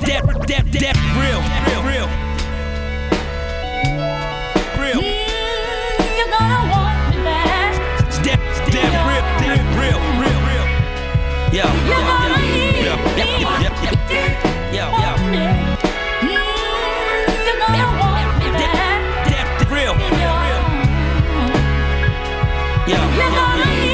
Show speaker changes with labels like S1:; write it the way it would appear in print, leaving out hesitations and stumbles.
S1: real.
S2: You're gonna want me back.
S1: Real. Yo.
S2: You're gonna need me.
S1: Yo.
S2: Want me. You're gonna want me back.
S1: Real.
S2: You're gonna need